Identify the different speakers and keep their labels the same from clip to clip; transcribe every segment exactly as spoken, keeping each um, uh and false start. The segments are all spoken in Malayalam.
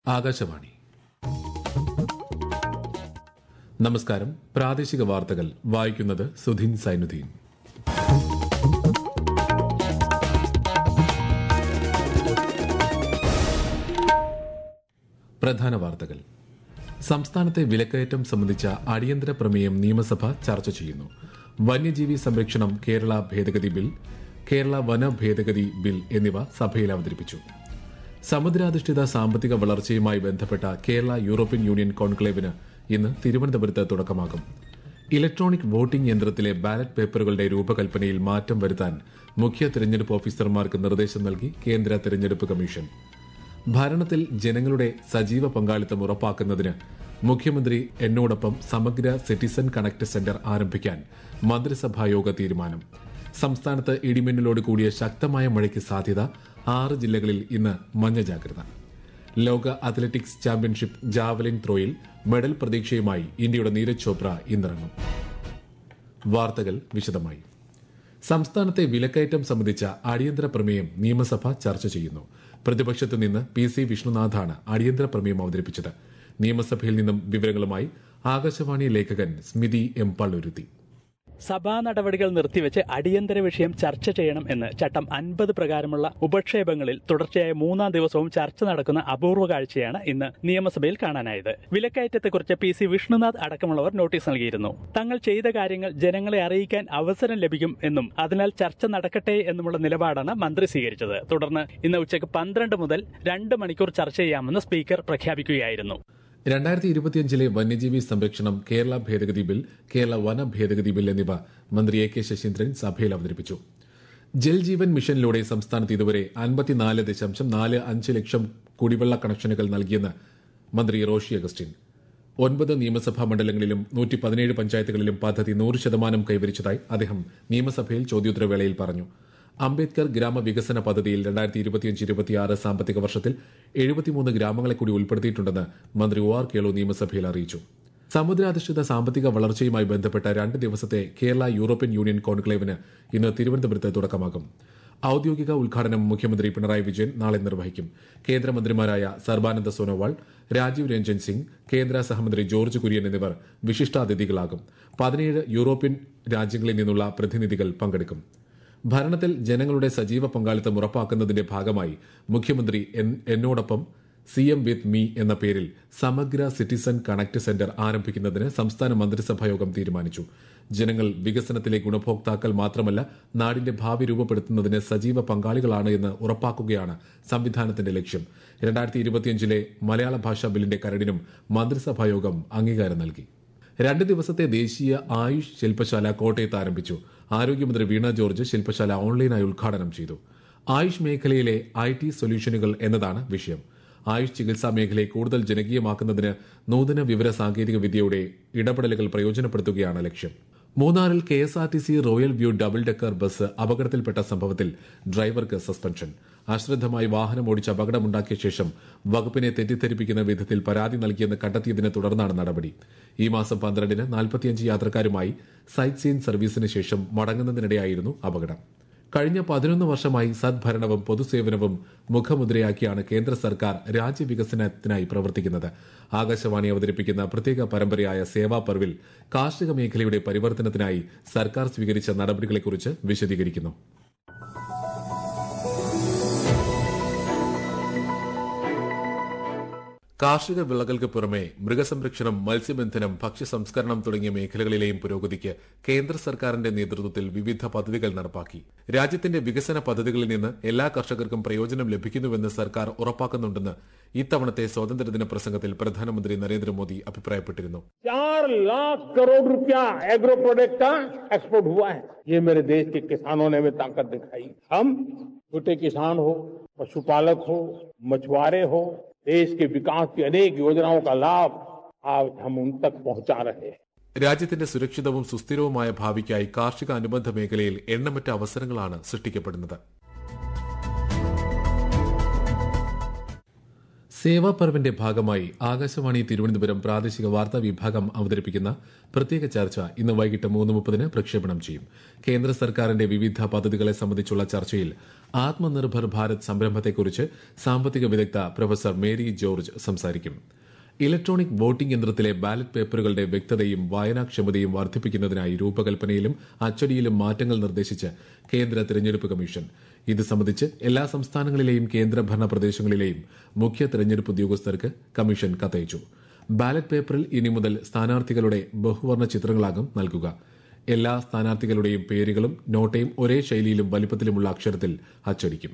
Speaker 1: ആകാശവാണി. നമസ്കാരം. പ്രാദേശിക വാർത്തകൾ വായിക്കുന്നത് സുധീൻ സൈനുദ്ദീൻ. പ്രധാന വാർത്തകൾ. സംസ്ഥാനത്തെ വിലക്കയറ്റം സംബന്ധിച്ച അടിയന്തര പ്രമേയം നിയമസഭ ചർച്ച ചെയ്യുന്നു. വന്യജീവി സംരക്ഷണം കേരള ഭേദഗതി ബിൽ, കേരള വന ഭേദഗതി ബിൽ എന്നിവ സഭയിൽ അവതരിപ്പിച്ചു. സമുദ്രാധിഷ്ഠിത സാമ്പത്തിക വളർച്ചയുമായി ബന്ധപ്പെട്ട കേരള യൂറോപ്യൻ യൂണിയൻ കോൺക്ലേവിന് ഇന്ന് തിരുവനന്തപുരത്ത് തുടക്കമാകും. ഇലക്ട്രോണിക് വോട്ടിംഗ് യന്ത്രത്തിലെ ബാലറ്റ് പേപ്പറുകളുടെ രൂപകൽപ്പനയിൽ മാറ്റം വരുത്താൻ മുഖ്യ തെരഞ്ഞെടുപ്പ് ഓഫീസർമാർക്ക് നിർദ്ദേശം നൽകി കേന്ദ്ര തെരഞ്ഞെടുപ്പ് കമ്മീഷൻ. ഭരണത്തിൽ ജനങ്ങളുടെ സജീവ പങ്കാളിത്തം ഉറപ്പാക്കുന്നതിന് മുഖ്യമന്ത്രി എന്നോടൊപ്പം സമഗ്ര സിറ്റിസൺ കണക്ട് സെന്റർ ആരംഭിക്കാൻ മന്ത്രിസഭായോഗ തീരുമാനം. സംസ്ഥാനത്ത് ഇടിമിന്നലോട് കൂടിയ ശക്തമായ മഴയ്ക്ക് സാധ്യത. ആറ് ജില്ലകളിൽ ഇന്ന് മഞ്ഞ ജാഗ്രത. ലോക അത്ലറ്റിക്സ് ചാമ്പ്യൻഷിപ്പ് ജാവലിൻ ത്രോയിൽ മെഡൽ പ്രതീക്ഷയുമായി ഇന്ത്യയുടെ നീരജ് ചോപ്ര ഇന്നിറങ്ങും. വാർത്തകൾ വിശദമായി. സംസ്ഥാനത്തെ വിലക്കയറ്റം സംബന്ധിച്ച അടിയന്തര പ്രമേയം നിയമസഭ ചർച്ച ചെയ്യുന്നു. പ്രതിപക്ഷത്തു നിന്ന് പി സി വിഷ്ണുനാഥാണ് അടിയന്തര പ്രമേയം അവതരിപ്പിച്ചത്. നിയമസഭയിൽ നിന്നും വിവരങ്ങളുമായി ആകാശവാണി ലേഖകൻ സ്മിതി എം പള്ളുരുത്തി.
Speaker 2: സഭാ നടപടികൾ നിർത്തിവെച്ച് അടിയന്തര വിഷയം ചർച്ച ചെയ്യണം എന്ന് ചട്ടം അൻപത് പ്രകാരമുള്ള ഉപക്ഷേപങ്ങളിൽ തുടർച്ചയായ മൂന്നാം ദിവസവും ചർച്ച നടക്കുന്ന അപൂർവ കാഴ്ചയാണ് ഇന്ന് നിയമസഭയിൽ കാണാനായത്. വിലക്കയറ്റത്തെക്കുറിച്ച് പി സി വിഷ്ണുനാഥ് അടക്കമുള്ളവർ നോട്ടീസ് നൽകിയിരുന്നു. തങ്ങൾ ചെയ്ത കാര്യങ്ങൾ ജനങ്ങളെ അറിയിക്കാൻ അവസരം ലഭിക്കും എന്നും അതിനാൽ ചർച്ച നടക്കട്ടെ എന്നുമുള്ള നിലപാടാണ് മന്ത്രി സ്വീകരിച്ചത്. തുടർന്ന് ഇന്ന് ഉച്ചയ്ക്ക് പന്ത്രണ്ട് മുതൽ രണ്ട് മണിക്കൂർ ചർച്ച ചെയ്യാമെന്ന് സ്പീക്കർ പ്രഖ്യാപിക്കുകയായിരുന്നു.
Speaker 1: രണ്ടായിരത്തി ഇരുപത്തിയഞ്ചിലെ വന്യജീവി സംരക്ഷണം കേരള ഭേദഗതി ബിൽ, കേരള വന ഭേദഗതി ബിൽ എന്നിവ മന്ത്രി എ കെ ശശീന്ദ്രൻ സഭയിൽ അവതരിപ്പിച്ചു. ജൽജീവൻ മിഷനിലൂടെ സംസ്ഥാനത്ത് ഇതുവരെ അൻപത്തിനാല് ദശാംശം നാല് അഞ്ച് ലക്ഷം കുടിവെള്ള കണക്ഷനുകൾ നൽകിയെന്ന് മന്ത്രി റോഷി അഗസ്റ്റിൻ. ഒൻപത് നിയമസഭാ മണ്ഡലങ്ങളിലും നൂറ്റി പതിനേഴ് പഞ്ചായത്തുകളിലും പദ്ധതി നൂറ് ശതമാനം കൈവരിച്ചതായി അദ്ദേഹം നിയമസഭയിൽ ചോദ്യോത്തരവേളയിൽ പറഞ്ഞു. അംബേദ്കർ ഗ്രാമവികസന പദ്ധതിയിൽ രണ്ടായിരത്തി ഇരുപത്തിയഞ്ച് ഇരുപത്തിയാറ് സാമ്പത്തിക വർഷത്തിൽ എഴുപത്തിമൂന്ന് ഗ്രാമങ്ങളെ കൂടി ഉൾപ്പെടുത്തിയിട്ടുണ്ടെന്ന് മന്ത്രി ഒ ആർ കേളു നിയമസഭയിൽ അറിയിച്ചു. സമുദ്രാധിഷ്ഠിത സാമ്പത്തിക വളർച്ചയുമായി ബന്ധപ്പെട്ട രണ്ട് ദിവസത്തെ കേരള യൂറോപ്യൻ യൂണിയൻ കോൺക്ലേവിന് ഇന്ന് തിരുവനന്തപുരത്ത് തുടക്കമാകും. ഔദ്യോഗിക ഉദ്ഘാടനം മുഖ്യമന്ത്രി പിണറായി വിജയൻ നാളെ നിർവഹിക്കും. കേന്ദ്രമന്ത്രിമാരായ സർബാനന്ദ സോനോവാൾ, രാജീവ് രഞ്ജൻ സിംഗ്, കേന്ദ്ര സഹമന്ത്രി ജോർജ് കുര്യൻ എന്നിവർ വിശിഷ്ടാതിഥികളാകും. പതിനേഴ് യൂറോപ്യൻ രാജ്യങ്ങളിൽ നിന്നുള്ള പ്രതിനിധികൾ പങ്കെടുക്കും. ഭരണത്തിൽ ജനങ്ങളുടെ സജീവ പങ്കാളിത്തം ഉറപ്പാക്കുന്നതിന്റെ ഭാഗമായി മുഖ്യമന്ത്രി എന്നോടൊപ്പം സി എം വിത്ത് മീ എന്ന പേരിൽ സമഗ്ര സിറ്റിസൺ കണക്ട് സെന്റർ ആരംഭിക്കുന്നതിന് സംസ്ഥാന മന്ത്രിസഭായോഗം തീരുമാനിച്ചു. ജനങ്ങൾ വികസനത്തിലെ ഗുണഭോക്താക്കൾ മാത്രമല്ല, നാടിന്റെ ഭാവി രൂപപ്പെടുത്തുന്നതിന് സജീവ പങ്കാളികളാണ് എന്ന് ഉറപ്പാക്കുകയാണ് സംവിധാനത്തിന്റെ ലക്ഷ്യം. രണ്ടായിരത്തി ഇരുപത്തിയഞ്ചിലെ മലയാള ഭാഷാ ബില്ലിന്റെ കരടിനും മന്ത്രിസഭായോഗം അംഗീകാരം നൽകി. രണ്ട് ദിവസത്തെ ദേശീയ ആയുഷ് ശില്പശാല കോട്ടയത്ത് ആരംഭിച്ചു. ആരോഗ്യമന്ത്രി വീണ ജോർജ് ശില്പശാല ഓൺലൈനായി ഉദ്ഘാടനം ചെയ്തു. ആയുഷ് മേഖലയിലെ ഐ ടി സൊല്യൂഷനുകൾ എന്നതാണ് വിഷയം. ആയുഷ് ചികിത്സാ മേഖലയെ കൂടുതൽ ജനകീയമാക്കുന്നതിന് നൂതന വിവര സാങ്കേതിക വിദ്യയുടെ ഇടപെടലുകൾ പ്രയോജനപ്പെടുത്തുകയാണ് ലക്ഷ്യം. മൂന്നാറിൽ K S R T C royal view double decker bus അപകടത്തിൽപ്പെട്ട സംഭവത്തിൽ ഡ്രൈവർക്ക് സസ്പെൻഷൻ. അശ്രദ്ധമായി വാഹനം ഓടിച്ച് അപകടമുണ്ടാക്കിയ ശേഷം വകുപ്പിനെ തെറ്റിദ്ധരിപ്പിക്കുന്ന വിധത്തിൽ പരാതി നൽകിയെന്ന് കണ്ടെത്തിയതിനെ തുടർന്നാണ് നടപടി. ഈ മാസം പന്ത്രണ്ടിന് നാൽപ്പത്തിയഞ്ച് യാത്രക്കാരുമായി സൈറ്റ് സീൻ സർവീസിന് ശേഷം മടങ്ങുന്നതിനിടെയായിരുന്നു അപകടം. കഴിഞ്ഞ പതിനൊന്ന് വർഷമായി സദ്ഭരണവും പൊതുസേവനവും മുഖമുദ്രയാക്കിയാണ് കേന്ദ്ര സർക്കാർ രാജ്യവികസനത്തിനായി പ്രവർത്തിക്കുന്നത്. ആകാശവാണി അവതരിപ്പിക്കുന്ന പ്രത്യേക പരമ്പരയായ സേവാ പർവിൽ കാർഷിക മേഖലയുടെ പരിവർത്തനത്തിനായി സർക്കാർ സ്വീകരിച്ച നടപടികളെക്കുറിച്ച് വിശദീകരിക്കുന്നു. കാർഷിക വിളകൾക്ക് പുറമെ മൃഗസംരക്ഷണം, മത്സ്യബന്ധനം, ഭക്ഷ്യസംസ്കരണം തുടങ്ങിയ മേഖലകളിലെയും പുരോഗതിക്ക് കേന്ദ്ര സർക്കാരിന്റെ നേതൃത്വത്തിൽ വിവിധ പദ്ധതികൾ നടപ്പാക്കി. രാജ്യത്തിന്റെ വികസന പദ്ധതികളിൽ നിന്ന് എല്ലാ കർഷകർക്കും പ്രയോജനം ലഭിക്കുന്നുവെന്ന് സർക്കാർ ഉറപ്പാക്കുന്നുണ്ടെന്ന് ഇത്തവണത്തെ സ്വാതന്ത്ര്യദിന പ്രസംഗത്തിൽ പ്രധാനമന്ത്രി നരേന്ദ്രമോദി അഭിപ്രായപ്പെട്ടിരുന്നു.
Speaker 3: चार लाख करोड़ रुपया एग्रो प्रोडक्ट का एक्सपोर्ट हुआ है. ये मेरे देश के किसानों ने भी ताकत दिखाई. हम छोटे किसान हो, पशुपालक हो, मछुआरे हो, देश के विकास की अनेक योजनाओं का लाभ आज हम उन तक पहुंचा रहे हैं.
Speaker 1: രാജ്യത്തിന്റെ സുരക്ഷിതവും സുസ്ഥിരവുമായ ഭാവിക്കായി കാർഷിക അനുബന്ധ മേഖലയിൽ എണ്ണമറ്റ അവസരങ്ങളാണ് സൃഷ്ടിക്കപ്പെടുന്നത്. സേവാപർവിന്റെ ഭാഗമായി ആകാശവാണി തിരുവനന്തപുരം പ്രാദേശിക വാർത്താ വിഭാഗം അവതരിപ്പിക്കുന്ന പ്രത്യേക ചർച്ച ഇന്ന് വൈകിട്ട് മൂന്ന് മുപ്പതിന് പ്രക്ഷേപണം ചെയ്യും. കേന്ദ്ര സർക്കാരിന്റെ വിവിധ പദ്ധതികളെ സംബന്ധിച്ചുള്ള ചർച്ചയിൽ ആത്മനിർഭർ ഭാരത് സംരംഭത്തെക്കുറിച്ച് സാമ്പത്തിക വിദഗ്ധ പ്രൊഫസർ മേരി ജോർജ് സംസാരിക്കും. ഇലക്ട്രോണിക് വോട്ടിംഗ് യന്ത്രത്തിലെ ബാലറ്റ് പേപ്പറുകളുടെ വ്യക്തതയും വായനാക്ഷമതയും വർദ്ധിപ്പിക്കുന്നതിനായി രൂപകൽപ്പനയിലും അച്ചടിയിലും മാറ്റങ്ങൾ നിർദ്ദേശിച്ച് കേന്ദ്ര തെരഞ്ഞെടുപ്പ് കമ്മീഷൻ. ഇത് സംബന്ധിച്ച് എല്ലാ സംസ്ഥാനങ്ങളിലെയും കേന്ദ്രഭരണ പ്രദേശങ്ങളിലെയും മുഖ്യ തെരഞ്ഞെടുപ്പ് ഉദ്യോഗസ്ഥർക്ക് കമ്മീഷൻ കത്തയച്ചു. ബാലറ്റ് പേപ്പറിൽ ഇനി മുതൽ സ്ഥാനാർത്ഥികളുടെ ബഹുവർണ്ണ ചിത്രങ്ങളാകും നൽകുക. എല്ലാ സ്ഥാനാർത്ഥികളുടെയും പേരുകളും നോട്ടയും ഒരേ ശൈലിയിലും വലിപ്പത്തിലുമുള്ള അക്ഷരത്തിൽ അച്ചടിക്കും.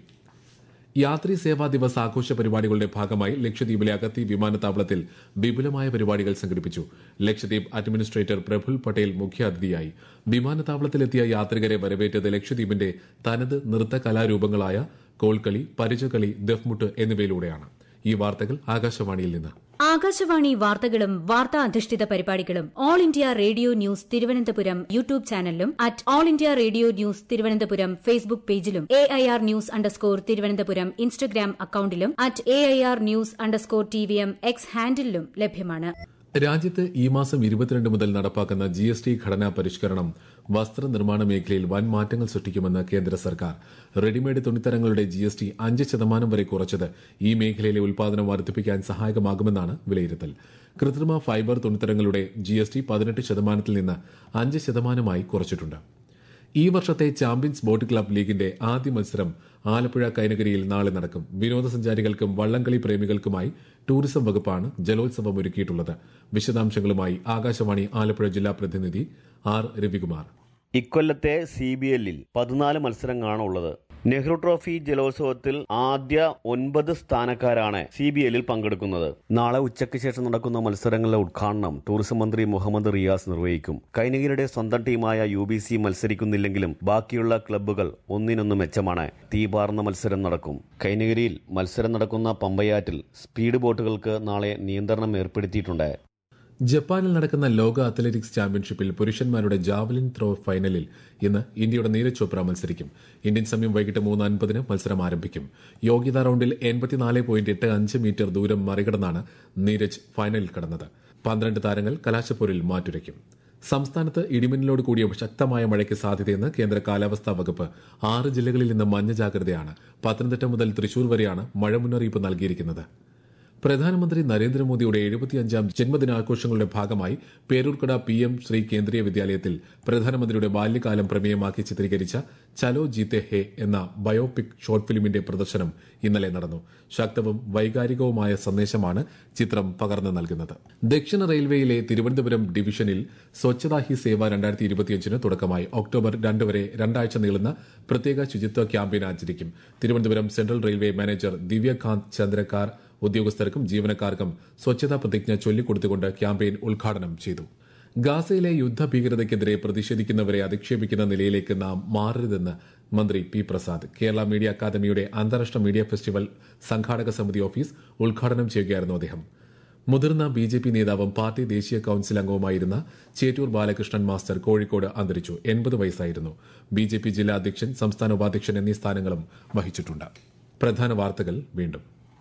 Speaker 1: യാത്രി സേവാ ദിവസ് ആഘോഷ പരിപാടികളുടെ ഭാഗമായി ലക്ഷദ്വീപിലെ അഗത്തി വിമാനത്താവളത്തിൽ വിപുലമായ പരിപാടികൾ സംഘടിപ്പിച്ചു. ലക്ഷദ്വീപ് അഡ്മിനിസ്ട്രേറ്റർ പ്രഫുൽ പട്ടേൽ മുഖ്യാതിഥിയായി. വിമാനത്താവളത്തിലെത്തിയ യാത്രികരെ വരവേറ്റത് ലക്ഷദ്വീപിന്റെ തനത് നൃത്ത കലാരൂപങ്ങളായ കോൽക്കളി, പരിചകളി, ദഫ്മുട്ട് എന്നിവയിലൂടെയാണ്. ഈ വാർത്തകൾ ആകാശവാണിയിൽ നിന്ന്.
Speaker 4: ആകാശവാണി വാർത്തകളും വാർത്താ അധിഷ്ഠിത പരിപാടികളും All India Radio news Thiruvananthapuram YouTube ചാനലിലും at All India Radio news Thiruvananthapuram Facebook പേജിലും A I R news underscore Thiruvananthapuram Instagram അക്കൌണ്ടിലും at A I R news underscore T V M X ഹാൻഡിലും ലഭ്യമാണ്.
Speaker 1: രാജ്യത്ത് ഈ മാസം ഇരുപത്തിരണ്ട് മുതൽ നടപ്പാക്കുന്ന ജി എസ് ടി ഘടനാ പരിഷ്കരണം വസ്ത്രനിർമ്മാണ മേഖലയിൽ വൻ മാറ്റങ്ങൾ സൃഷ്ടിക്കുമെന്ന് കേന്ദ്ര സർക്കാർ. റെഡിമെയ്ഡ് തുണിത്തരങ്ങളുടെ ജി എസ് ടി അഞ്ച് ശതമാനം വരെ കുറച്ചത് ഈ മേഖലയിലെ ഉൽപാദനം വർദ്ധിപ്പിക്കാൻ സഹായകമാകുമെന്നാണ് വിലയിരുത്തൽ. കൃത്രിമ ഫൈബർ തുണിത്തരങ്ങളുടെ ജി എസ് ടി പതിനെട്ട് ശതമാനത്തിൽ നിന്ന് അഞ്ച് ശതമാനമായി കുറച്ചിട്ടുണ്ട്. ഈ വർഷത്തെ ചാമ്പ്യൻസ് ബോട്ട് ക്ലബ് ലീഗിന്റെ ആദ്യ മത്സരം ആലപ്പുഴ കൈനകരിയിൽ നാളെ നടക്കും. വിനോദസഞ്ചാരികൾക്കും വള്ളംകളി പ്രേമികൾക്കുമായി ടൂറിസം വകുപ്പാണ് ജലോത്സവം ഒരുക്കിയിട്ടുള്ളത്. വിശദാംശങ്ങളുമായി ആകാശവാണി ആലപ്പുഴ ജില്ലാ പ്രതിനിധി ആർ രവികുമാർ.
Speaker 5: ഇക്കൊല്ലത്തെ സി ബി എല്ലിൽ പതിനാല് മത്സരങ്ങളാണ് ഉള്ളത്. നെഹ്റു ട്രോഫി ജലോത്സവത്തിൽ ആദ്യ ഒൻപത് സ്ഥാനക്കാരാണ് സി ബി എല്ലിൽ പങ്കെടുക്കുന്നത്. നാളെ ഉച്ചയ്ക്ക് ശേഷം നടക്കുന്ന മത്സരങ്ങളുടെ ഉദ്ഘാടനം ടൂറിസം മന്ത്രി മുഹമ്മദ് റിയാസ് നിർവഹിക്കും. കൈനഗിരിയുടെ സ്വന്തം ടീമായ യു ബി സി മത്സരിക്കുന്നില്ലെങ്കിലും ബാക്കിയുള്ള ക്ലബ്ബുകൾ ഒന്നിനൊന്ന് മെച്ചമാണ്. തീപാർന്ന മത്സരം നടക്കും. കൈനഗിരിയിൽ മത്സരം നടക്കുന്ന പമ്പയാറ്റിൽ സ്പീഡ് ബോട്ടുകൾക്ക് നാളെ നിയന്ത്രണം ഏർപ്പെടുത്തിയിട്ടുണ്ട്.
Speaker 1: ജപ്പാനിൽ നടക്കുന്ന ലോക അത്ലറ്റിക്സ് ചാമ്പ്യൻഷിപ്പിൽ പുരുഷന്മാരുടെ ജാവലിൻ ത്രോ ഫൈനലിൽ ഇന്ന് ഇന്ത്യയുടെ നീരജ് ചോപ്ര മത്സരിക്കും. ഇന്ത്യൻ സമയം വൈകിട്ട് മൂന്ന് അൻപതിന് മത്സരം ആരംഭിക്കും. യോഗ്യതാ റൌണ്ടിൽ എൺപത്തിനാല് പോയിന്റ് എട്ട് അഞ്ച് മീറ്റർ ദൂരം മറികടന്നാണ് നീരജ് ഫൈനലിൽ കടന്നത്. പന്ത്രണ്ട് താരങ്ങൾ കലാശപ്പോരിൽ മാറ്റുരയ്ക്കും. സംസ്ഥാനത്ത് ഇടിമിന്നലോട് കൂടിയ ശക്തമായ മഴയ്ക്ക് സാധ്യതയെന്ന് കേന്ദ്ര കാലാവസ്ഥാ വകുപ്പ്. ആറ് ജില്ലകളിൽ നിന്ന് മഞ്ഞ ജാഗ്രതയാണ്. പത്തനംതിട്ട മുതൽ തൃശൂർ വരെയാണ് മഴ മുന്നറിയിപ്പ് നൽകിയിരിക്കുന്നത്. പ്രധാനമന്ത്രി നരേന്ദ്രമോദിയുടെ എഴുപത്തിയഞ്ചാം ജന്മദിനാഘോഷങ്ങളുടെ ഭാഗമായി പേരൂർക്കട പി എം ശ്രീ കേന്ദ്രീയ വിദ്യാലയത്തിൽ പ്രധാനമന്ത്രിയുടെ ബാല്യകാലം പ്രമേയമാക്കി ചിത്രീകരിച്ച ചലോ ജീത്തെ ഹേ എന്ന ബയോപിക് ഷോർട്ട് ഫിലിമിന്റെ പ്രദർശനം ഇന്നലെ നടന്നു. ശക്തവും വൈകാരികവുമായ സന്ദേശമാണ് ചിത്രം പകർന്നു നൽകുന്നത്. ദക്ഷിണ റെയിൽവേയിലെ തിരുവനന്തപുരം ഡിവിഷനിൽ സ്വച്ഛതാ ഹി സേവ രണ്ടായിരത്തി ഇരുപത്തിയഞ്ചിന് തുടക്കമായി. ഒക്ടോബർ രണ്ട് വരെ രണ്ടാഴ്ച നീളുന്ന പ്രത്യേക ശുചിത്വ ക്യാമ്പയിൻ ആചരിക്കും. Thiruvananthapuram central railway manager Divyakant Chandrakar ഉദ്യോഗസ്ഥർക്കും ജീവനക്കാർക്കും സ്വച്ഛതാ പ്രതിജ്ഞ ചൊല്ലിക്കൊടുത്തുകൊണ്ട് ക്യാമ്പയിൻ ഉദ്ഘാടനം ചെയ്തു. ഗാസയിലെ യുദ്ധഭീകരതയ്ക്കെതിരെ പ്രതിഷേധിക്കുന്നവരെ അധിക്ഷേപിക്കുന്ന നിലയിലേക്ക് നാം മാറരുതെന്ന് മന്ത്രി പി പ്രസാദ്. കേരള മീഡിയ അക്കാദമിയുടെ അന്താരാഷ്ട്ര മീഡിയ ഫെസ്റ്റിവൽ സംഘാടക സമിതി ഓഫീസ് ഉദ്ഘാടനം ചെയ്യുകയായിരുന്നു അദ്ദേഹം. മുതിർന്ന ബി ജെ പി നേതാവും പാർട്ടി ദേശീയ കൌൺസിൽ അംഗവുമായിരുന്ന ചേറ്റൂർ ബാലകൃഷ്ണൻ മാസ്റ്റർ കോഴിക്കോട് അന്തരിച്ചു. എൺപത് വയസ്സായിരുന്നു. ബി ജെ പി ജില്ലാ അധ്യക്ഷൻ, സംസ്ഥാന ഉപാധ്യക്ഷൻ എന്നീ സ്ഥാനങ്ങളും വഹിച്ചിട്ടുണ്ട്. പ്രധാന വാർത്തകൾ വീണ്ടും.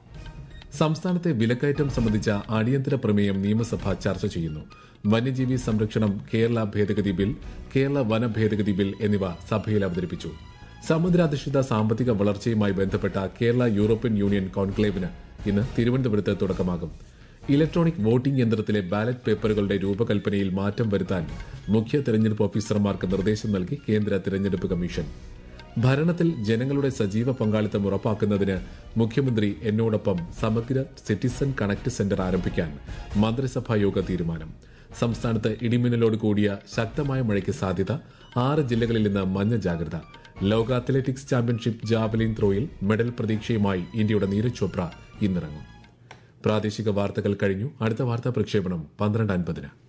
Speaker 1: സംസ്ഥാനത്തെ വിലക്കയറ്റം സംബന്ധിച്ച അടിയന്തര പ്രമേയം നിയമസഭ ചർച്ച ചെയ്യുന്നു. വന്യജീവി സംരക്ഷണം കേരള ഭേദഗതി ബിൽ, കേരള വന ഭേദഗതി ബിൽ എന്നിവ സഭയിൽ അവതരിപ്പിച്ചു. സമുദ്രാധിഷ്ഠിത സാമ്പത്തിക വളർച്ചയുമായി ബന്ധപ്പെട്ട കേരള യൂറോപ്യൻ യൂണിയൻ കോൺക്ലേവിന് ഇന്ന് തിരുവനന്തപുരത്ത് തുടക്കമാകും. ഇലക്ട്രോണിക് വോട്ടിംഗ് യന്ത്രത്തിലെ ബാലറ്റ് പേപ്പറുകളുടെ രൂപകൽപ്പനയിൽ മാറ്റം വരുത്താൻ മുഖ്യ തെരഞ്ഞെടുപ്പ് ഓഫീസർമാർക്ക് നിർദ്ദേശം നൽകി കേന്ദ്ര തെരഞ്ഞെടുപ്പ് കമ്മീഷൻ. ഭരണത്തിൽ ജനങ്ങളുടെ സജീവ പങ്കാളിത്തം ഉറപ്പാക്കുന്നതിന് മുഖ്യമന്ത്രി എന്നോടൊപ്പം സമഗ്ര സിറ്റിസൺ കണക്ട് സെന്റർ ആരംഭിക്കാൻ മന്ത്രിസഭാ യോഗ തീരുമാനം. സംസ്ഥാനത്ത് ഇടിമിന്നലോട് കൂടിയ ശക്തമായ മഴയ്ക്ക് സാധ്യത. ആറ് ജില്ലകളിൽ നിന്ന് മഞ്ഞ ജാഗ്രത. ലോക അത്ലറ്റിക്സ് ചാമ്പ്യൻഷിപ്പ് ജാവലിൻ ത്രോയിൽ മെഡൽ പ്രതീക്ഷയുമായി ഇന്ത്യയുടെ നീരജ് ചോപ്ര ഇന്നിറങ്ങും. പ്രാദേശിക വാർത്തകൾ കഴിഞ്ഞു. അടുത്ത വാർത്താ പ്രക്ഷേപണം പന്ത്രണ്ട് അൻപതിന്.